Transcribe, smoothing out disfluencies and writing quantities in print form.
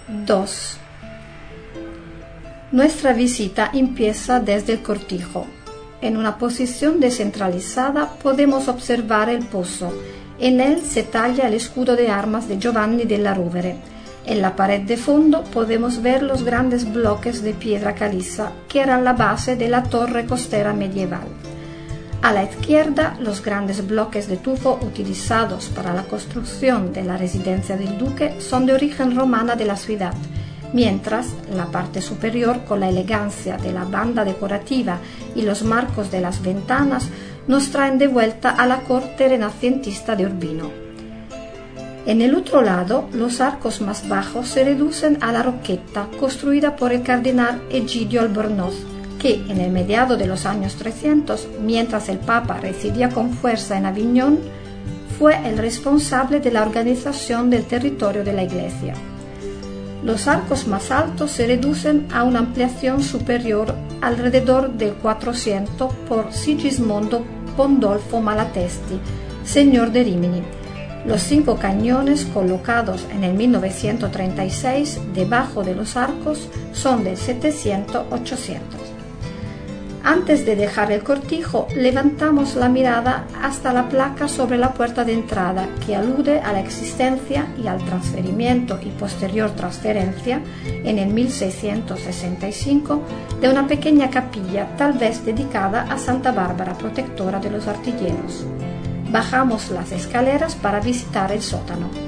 2. Nuestra visita empieza desde el cortijo. En una posición descentralizada podemos observar el pozo. En él se talla el escudo de armas de Giovanni della Rovere. En la pared de fondo podemos ver los grandes bloques de piedra caliza que eran la base de la torre costera medieval. A la izquierda, los grandes bloques de tufo utilizados para la construcción de la residencia del duque son de origen romana de la ciudad, mientras la parte superior, con la elegancia de la banda decorativa y los marcos de las ventanas, nos traen de vuelta a la corte renacentista de Urbino. En el otro lado, los arcos más bajos se reducen a la roqueta construida por el cardenal Egidio Albornoz, que en el mediado de los años 300, mientras el Papa residía con fuerza en Aviñón, fue el responsable de la organización del territorio de la Iglesia. Los arcos más altos se reducen a una ampliación superior alrededor del 400 por Sigismondo Pandolfo Malatesti, señor de Rimini. Los 5 cañones colocados en el 1936 debajo de los arcos son del 700-800. Antes de dejar el cortijo, levantamos la mirada hasta la placa sobre la puerta de entrada, que alude a la existencia y al transferimiento y posterior transferencia, en el 1665, de una pequeña capilla, tal vez dedicada a Santa Bárbara, protectora de los artilleros. Bajamos las escaleras para visitar el sótano.